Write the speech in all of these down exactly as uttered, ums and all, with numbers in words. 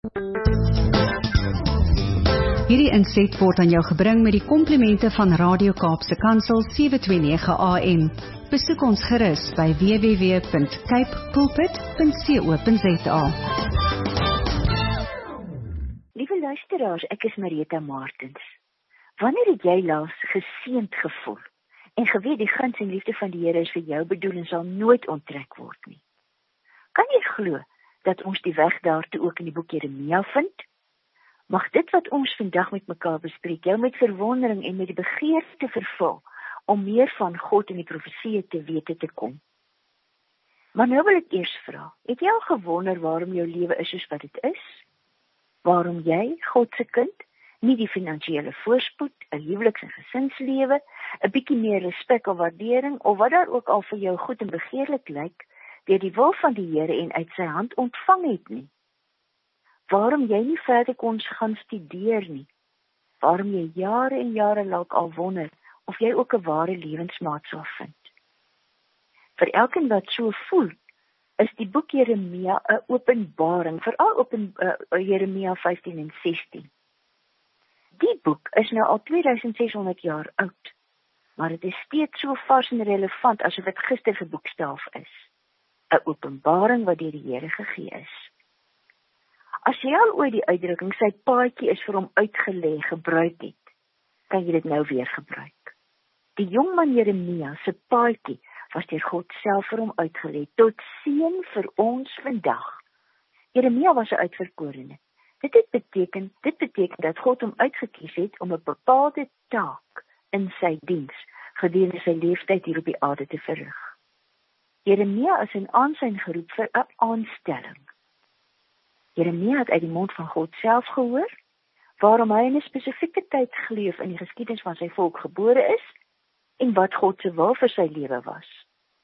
Hierdie inset word aan jou gebring met die komplimente van Radio Kaapse Kansel sewe twee nege A M. Besoek ons gerus by w w w punt cape pulpit punt co punt za. Liewe luisteraars, ek is Marieta Martens. Wanneer het jy laas geseënd gevoel en geweet die guns en liefde van die Here is vir jou bedoel en sal nooit onttrek word nie? Kan jy glo dat ons die weg daartoe ook in die boek Jeremia vind? Mag dit wat ons vandag met mekaar bespreek, jou met verwondering en met die begeerte vervul, om meer van God en die profeseë te wete te kom. Maar nou wil ek eers vra, het jy al gewonder waarom jou lewe is soos wat dit is? Waarom jy, God se kind, nie die finansiële voorspoed, 'n huweliks- en gesinslewe, 'n bietjie meer respek of waardering, of wat daar ook al vir jou goed en begeerlik lyk, deur die wil van die Here en uit sy hand ontvang het nie? Waarom jy nie verder kon gaan studeer nie? Waarom jy jare en jare lank al wonder of jy ook 'n ware lewensmaat sal vind? Vir elkeen wat so voel, is die boek Jeremia 'n openbaring, veral open uh, Jeremia vyftien en sestien. Die boek is nou al twee duisend ses honderd jaar oud, maar dit is steeds so vars en relevant asof dit gister geboekstaaf is. 'n Openbaring wat deur die Here gegee is. As jy al ooit die uitdrukking sy paadjie is vir hom uitgelê gebruik het, kan jy dit nou weer gebruik. Die jongman Jeremia se paadjie was deur God self vir hom uitgelê, tot seën vir ons vandag. Jeremia was 'n uitverkorene. Dit het beteken, dit beteken dat God hom uitgekies het om 'n bepaalde taak in sy diens gedurende sy lewenstyd hier op die aarde te verrig. Jeremia is in aansien geroep vir 'n aanstelling. Jeremia het uit die mond van God self gehoor, waarom hy in 'n spesifieke tyd geleef in die geskiedenis van sy volk gebore is, en wat God se wil vir sy lewe was.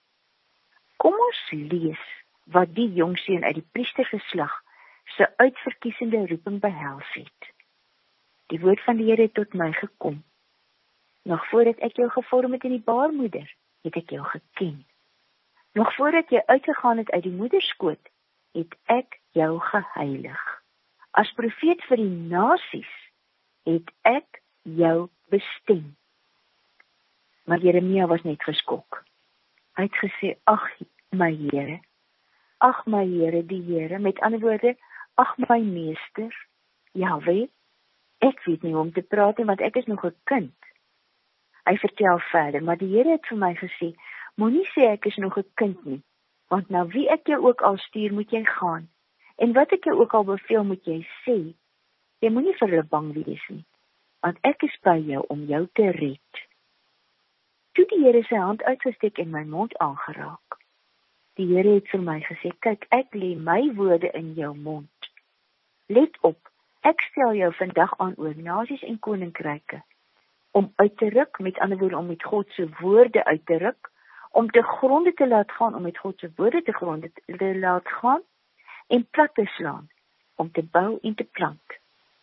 Kom ons lees wat die jong seun uit die priestergeslag se uitverkiesende roeping behels het. Die woord van die Here het tot my gekom. Nog voordat ek jou gevorm het in die baarmoeder, het ek jou geken. Nog voordat jy uitgegaan het uit die moederskoot, het ek jou geheilig. As profeet vir die nasies, het ek jou bestem. Maar Jeremia was net geskok. Hy het gesê, ag my Here, ag my Here, die Here, met ander woorde, ag my meester, Jahwe, ek weet nie hoe om te praat nie, want ek is nog 'n kind. Hy vertel verder, maar die Here het vir my gesê, moenie sê ek is nog 'n kind nie, want na wie ek jou ook al stuur, moet jy gaan. En wat ek jou ook al beveel, moet jy sê. Jy moenie vir hulle bang wees nie, want ek is by jou om jou te red. Toe die Here sy hand uitgesteek en my mond aangeraak. Die Here het vir my gesê, kyk, ek lê my woorde in jou mond. Let op, ek stel jou vandag aan oor nasies en koninkryke, om uit te ruk, met ander woorde, om met God se woorde uit te ruk, om te gronde te laat gaan, om met God se woorde te gronde te laat gaan, en plat te slaan, om te bou en te plant.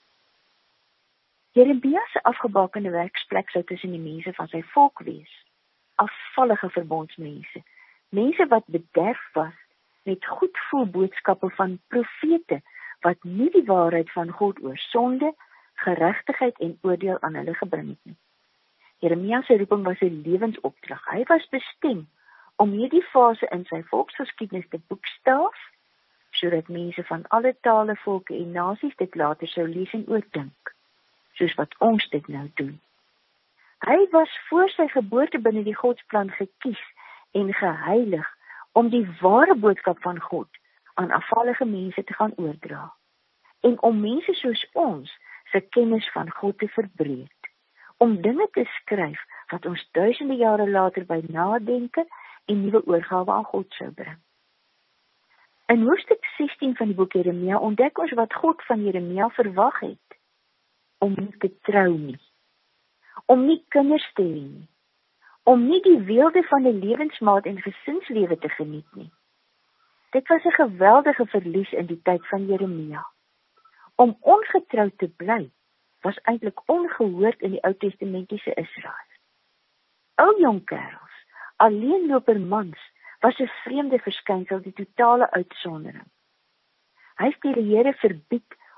Jeremia se afgebakende werksplek sou tussen die mense van sy volk wees, afvallige verbondsmense, mense wat bederf was met goedvoel boodskappe van profete, wat nie die waarheid van God oor sonde, geregtigheid en oordeel aan hulle gebring het nie. Jeremia se roeping was 'n lewensopdrag. Hy was bestem om hierdie fase in sy volksgeskiedenis te boekstaaf, sodat mense van alle tale, volke en nasies dit later sou lees en oordink, soos wat ons dit nou doen. Hy was voor sy geboorte binne die Godsplan gekies en geheilig om die ware boodskap van God aan afvallige mense te gaan oordra, en om mense soos ons se kennis van God te verbreek, om dinge te skryf wat ons duisende jare later by nadenke en nuwe oorgawe aan God sou bring. In hoofstuk sestien van die boek Jeremia ontdek ons wat God van Jeremia verwag het, om nie te trou nie, om nie kinders te hê nie, om nie die weelde van 'n lewensmaat en gesinslewe te geniet nie. Dit was 'n geweldige verlies in die tyd van Jeremia. Om ongetrou te bly, was eintlik ongehoord in die Ou Testamentiese Israel. Ou jong kerels, alleenloper mans, was 'n vreemde verskynsel, die totale uitsondering. Hy het die Here verbied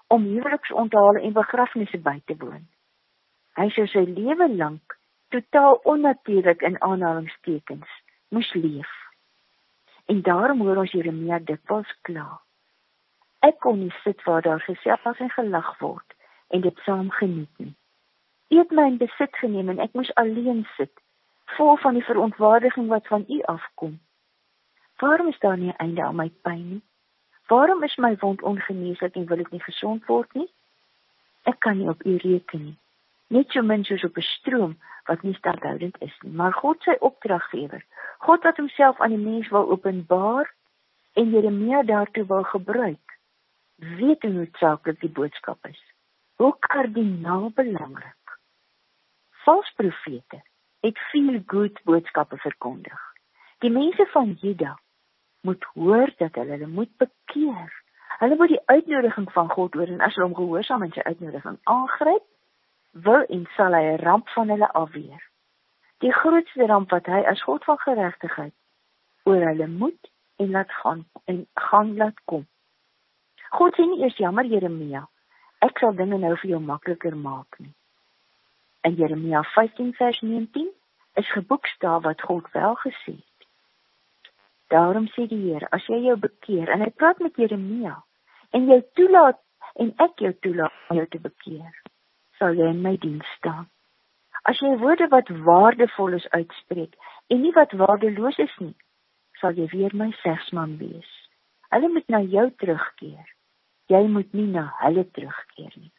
om huweliksonthale en begrafnisse by te woon. Hy sou sy lewe lank totaal onnatuurlik in aanhalingstekens moes leef. En daarom hoor ons Jeremia dikwels kla. Ek kon nie sit waar daar gesels en gelag word en dit saam geniet nie. U het my in besit geneem en ek moes alleen sit, vol van die verontwaardiging wat van u afkom. Waarom is daar nie 'n einde aan my pyn nie? Waarom is my wond ongeneeslik en wil ek nie gesond word nie? Ek kan nie op u reken nie. Net so min soos op 'n stroom wat nie standhoudend is nie, maar God sy opdraggewer, God wat homself aan die mens wil openbaar en Jeremia daartoe wil gebruik, weet hoe noodsaaklik die boodskap is, hoe kardinaal belangrik. Vals profete het feel good boodskappe verkondig. Die mense van Juda moet hoor dat hulle hulle moet bekeer. Hulle moet die uitnodiging van God hoor en as hulle hom gehoorsaam en sy uitnodiging aangryp, wil en sal hy 'n ramp van hulle afweer. Die grootste ramp wat hy as God van geregtigheid oor hulle moet en laat gaan en gaan laat kom. God sê nie eers jammer Jeremia, ek sal dinge nou vir jou makliker maak nie. In Jeremia vyftien vers negentien is geboekstaaf wat God wel gesê het. Daarom sê die Here, as jy jou bekeer, en hy praat met Jeremia, en jy toelaat, en ek jou toelaat om jou te bekeer, sal jy in my diens staan. As jy woorde wat waardevol is uitspreek, en nie wat waardeloos is nie, sal jy weer my segsman wees. Hulle moet na jou terugkeer. Jy moet nie na hulle terugkeer nie.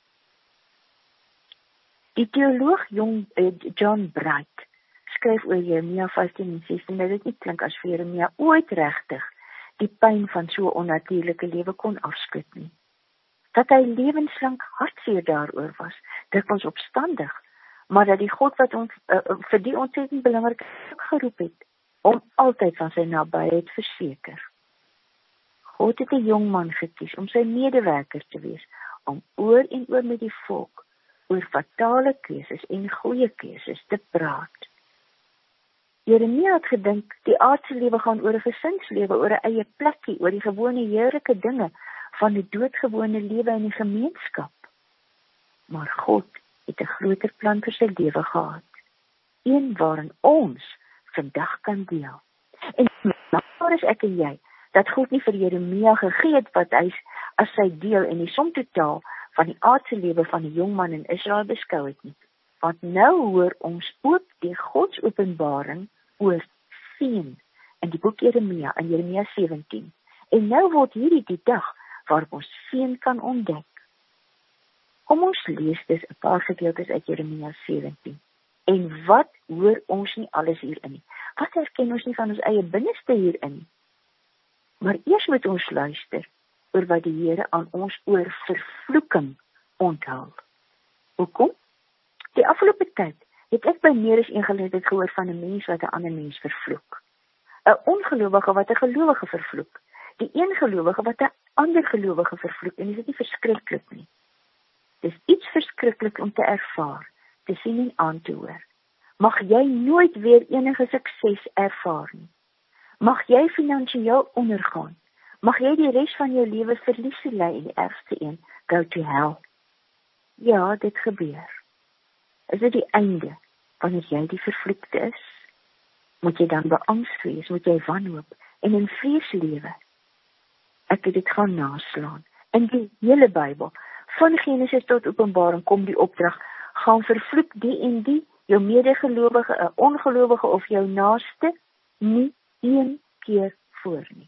Die teoloog Jong, eh, John Bright skryf oor Jeremia vyftien en sestien dat dit nie klink as vir Jeremia ooit regtig die pyn van so 'n onnatuurlike lewe kon afskud nie. Dat hy lewenslank hartseer daaroor was, dikwels opstandig, maar dat die God wat ons uh, vir die ontsettend belangrik geroep het, om altyd van sy nabyheid verseker. God het 'n jong man gekies om sy medewerker te wees, om oor en oor met die volk oor fatale keuses en goeie keuses te praat. Jeremia het gedink, die aardse lewe gaan oor 'n gesinslewe, oor 'n eie plekkie, oor die gewone heerlike dinge van die doodgewone lewe in die gemeenskap. Maar God het 'n groter plan vir sy lewe gehad, een waarin ons vandag kan deel. En nou is ek en jy, dat God nie vir Jeremia gegee het wat hy as sy deel en die som totaal van die aardse lewe van die jong man in Israel beskou het nie. Want nou hoor ons ook die Godsopenbaring oor seën in die boek Jeremia, in Jeremia sewentien. En nou word hierdie die dag waarop ons seën kan ontdek. Kom ons lees dus 'n paar gedeeltes uit Jeremia sewentien. En wat hoor ons nie alles hierin nie? Wat herken ons nie van ons eie binneste hierin nie? Maar eers moet ons luister oor wat die Here aan ons oor vervloeking onthul. Hoekom? Die afgelope tyd het ek by meer as een geleentheid gehoor van 'n mens wat 'n ander mens vervloek. 'n Ongelowige wat 'n gelowige vervloek. Die een gelowige wat 'n ander gelowige vervloek, en is dit nie verskriklik nie? Dis iets verskriklik om te ervaar, te sien en aan te hoor. Mag jy nooit weer enige sukses ervaar nie. Mag jy finansiëel ondergaan. Mag jy die res van jou lewe verlies ly en die ergste een, go to hell. Ja, dit gebeur. Is dit die einde, wanneer jy die vervloekte is? Moet jy dan beangst wees, moet jy wanhoop en in vrees lewe? Ek het dit gaan naslaan. In die hele Bybel, van Genesis tot Openbaring, kom die opdrag, gaan vervloek die en die, jou medegelowige, 'n ongelowige of jou naaste, nie een keer voor nie.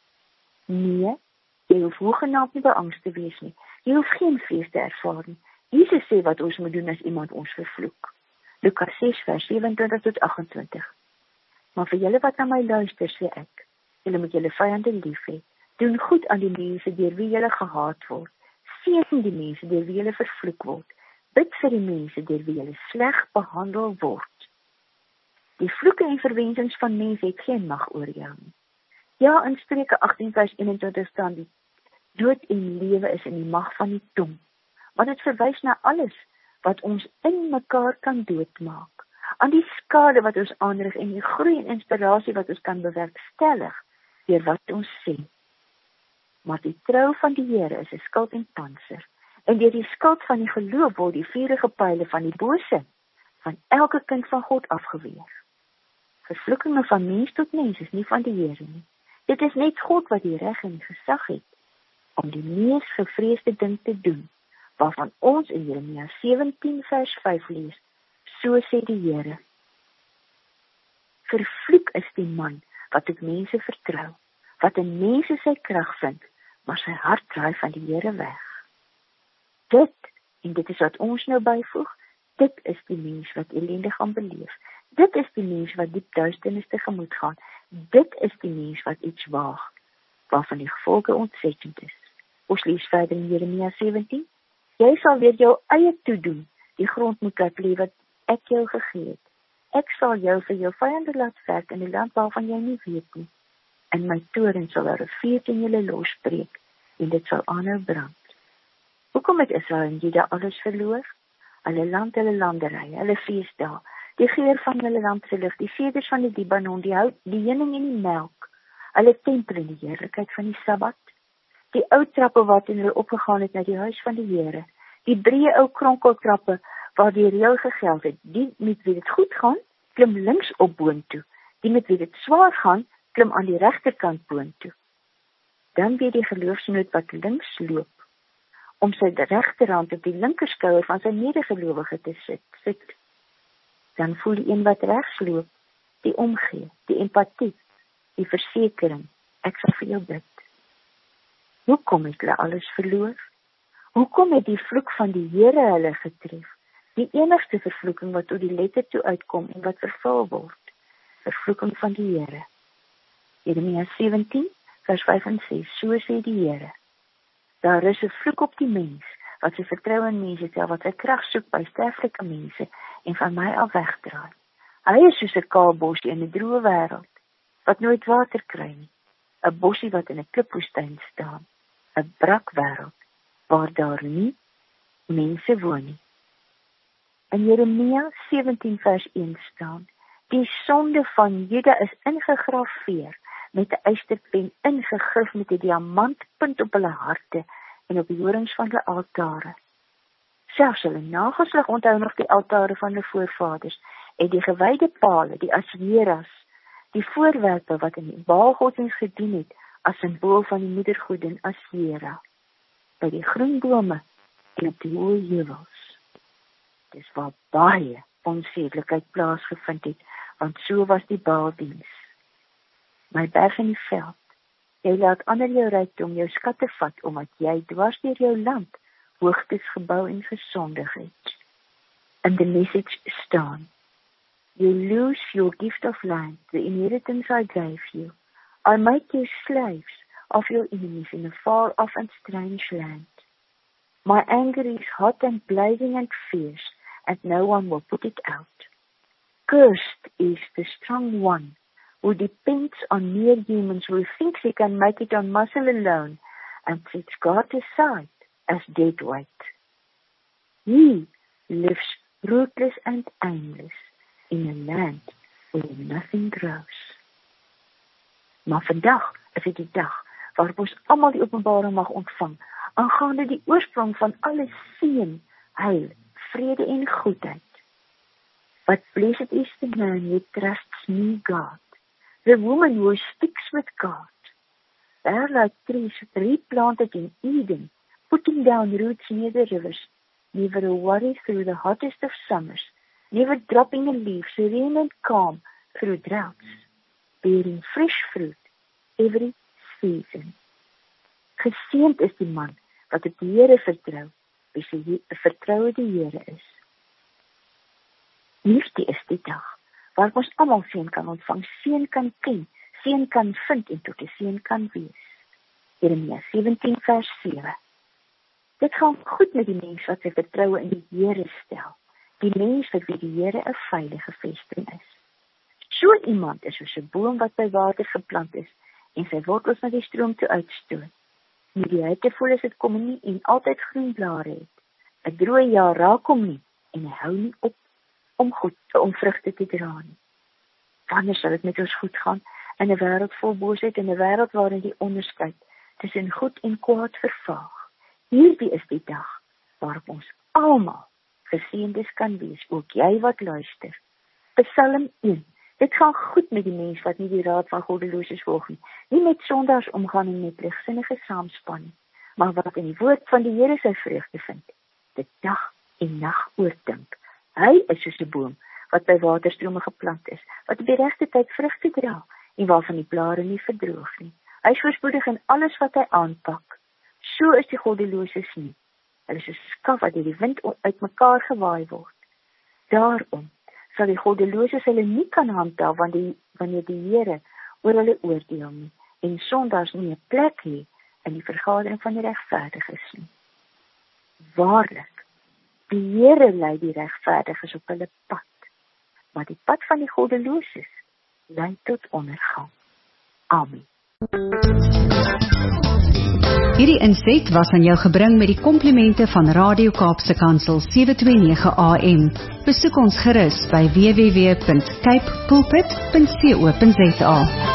Nee, jy hoef hoegenaamd nie beangst te wees nie. Jy hoef geen vrees te ervaar nie. Jesus sê wat ons moet doen as iemand ons vervloek. Lukas ses vers sewe-en-twintig tot agt-en-twintig. Maar vir julle wat na my luister, sê ek, julle moet julle vyande lief hê. Doen goed aan die mense deur wie julle gehaat word. Seën die mense deur wie julle vervloek word. Bid vir die mense deur wie julle sleg behandel word. Die vloeke en verwensings van mense het geen mag oor jou nie. Ja, in Spreuke agttien vers eenentwintig staan die dood en lewe is in die mag van die tong. Maar dit verwys na alles wat ons in mekaar kan doodmaak. Aan die skade wat ons aanrig en die groei en inspirasie wat ons kan bewerkstellig deur wat ons sê. Maar die trou van die Here is 'n skild en panser. En deur die skuld van die geloof word die vuurige pyle van die bose, van elke kind van God afgeweer. Vervloekinge van mens tot mens is nie van die Here nie. Dit is net God wat die reg en die gesag het, om die mees gevreesde ding te doen, waarvan ons in Jeremia sewentien vers vyf lees, so sê die Here. Vervloek is die man, wat op mense vertrou, wat in mense sy krag vind, maar sy hart draai van die Here weg. Dit, en dit is wat ons nou byvoeg, dit is die mens wat ellende gaan beleef. Dit is die mens wat diep duisternis tegemoet gaan. Dit is die mens wat iets waag, waarvan die gevolge ontsettend is. Ons lees verder in Jeremia sewentien. Jy sal weer jou eie toedoen, die grond moet laat lê wat ek jou gegee het. Ek sal jou vir jou vyande laat werk in die land waarvan jy nie weet nie. In my toren sal 'n rivier teen julle losbreek, en dit sal aanhou brand. Hoekom het Israel en Juda alles verloor? Hulle land, hulle landerye, hulle feesdae, die geur van hulle land se lug, die seders van die Libanon, die hout, die heuning en die melk, hulle tempel en die heerlikheid van die Sabbat, die ou trappe wat in hulle opgegaan het na die huis van die Here, die breë ou kronkeltrappe waar die reël gegeld het, die met wie dit goed gaan, klim links op boontoe, die met wie dit swaar gaan, klim aan die regterkant boontoe. Dan weer die geloofsnoot wat links loop, om sy regterhand op die linkerskouer van sy medegelowige te sit, sit. Dan voel die een wat regs loop, die omgee, die empathie, die versekering, ek sal vir jou bid. Hoekom het hulle alles verloor? Hoekom het die vloek van die Here hulle getref? Die enigste vervloeking wat tot die letter toe uitkom en wat vervul word. Vervloeking van die Here. Jeremia sewentien, vers vyf en ses, so sê die Here. Daar is 'n vloek op die mens, wat sy vertrou in mense stel, wat sy krag soek by sterflike mense, en van my af wegdraai. Hy is soos 'n kaal bosie in 'n droë wêreld, wat nooit water kry nie. 'n Bosie wat in 'n klipwoestyn staan, 'n brak wêreld, waar daar nie mense woon nie. In Jeremia sewentien vers een staan, die sonde van Juda is ingegrafeer, met 'n eysterpen ingegryf met 'n diamantpunt op hulle harte en op die horings van hulle altare. Selfs hulle nageslag onthou nog die altare van hulle voorvaders en die gewyde pale, die asheras, die voorwerpe wat in die Baalgodsdienst gedien het as simbool van die moedergodin Asherah, by die groen bome en op die hoë heuwels. Dis waar baie onsedelikheid plaasgevind het, want so was die Baaldiens. My berg in die veld, jy laat ander jou rykdom, jou skatte vat, omdat jy dwars deur jou land hoogtes gebou en gesondig het. In the message staan, you lose your gift of land, the inheritance I gave you. I make you slaves of your enemies in a far off and strange land. My anger is hot and blazing and fierce, and no one will put it out. Cursed is the strong one, who depends on mere humans, who thinks he can make it on muscle alone, and sets God aside as dead weight. He lives rootless and aimless in a land where nothing grows. Maar vandag is dit die dag waarop ons almal die openbaring mag ontvang, aangaande die oorsprong van alle seën, heil, vrede en goedheid. But blessed is the man who trusts me, God, the woman who sticks with God. They are like trees replanted in Eden, putting down roots near the rivers, never a worry through the hottest of summers, never dropping a leaf, serene and calm through droughts, bearing fresh fruit every season. Geseend is die man wat op die Here vertrou, wie sy vertroue die Here is. Liefde is die dag waar ons almal seën kan ontvang, seën kan ken, seën kan vind en tot 'n seën kan wees. Jeremia sewentien vers sewe. Dit gaan goed met die mens wat sy vertroue in die Here stel, die mens vir wie die Here 'n veilige vesting is. So iemand is soos 'n boom wat by water geplant is en sy wortels na die stroom toe uitstoot. Nie die hitte voel as dit kom nie en altyd groen blare het. 'n Droë jaar raak hom nie en hy hou nie op om goed om vrugte te dra nie. Wanneer sal dit met ons goed gaan in 'n wêreld vol boosheid, in 'n wêreld waarin die onderskeid tussen goed en kwaad vervaag? Hierdie is die dag waarop ons almal geseëndes kan wees, ook jy wat luister. Psalm een. Dit gaan goed met die mens wat nie die raad van goddelooses volg nie, nie met sondaars omgaan en met ligsinnige saamspan nie, maar wat in die woord van die Here sy vreugde vind, dit dag en nag oordink. Hy is soos 'n boom wat by waterstrome geplant is, wat op die regte tyd vrugte dra en waarvan die blare nie verdroog nie. Hy is voorspoedig in alles wat hy aanpak. So is die goddeloses nie. Hulle is 'n skaf wat deur die wind uitmekaar gewaai word. Daarom sal die goddeloses hulle nie kan handhaaf wanneer die, wanneer die Here oor hulle oordeel nie, en sondaars nie 'n plek hê in die vergadering van die regverdiges nie. Waarlik, die Here lei die regverdiges op hulle pad, maar die pad van die goddeloses lei tot ondergang. Amen. Hierdie inset was aan jou gebring met die komplimente van Radio Kaapse Kansel sewe twee nege A M. Besoek ons gerus by w w w punt cape pulpit punt co punt za.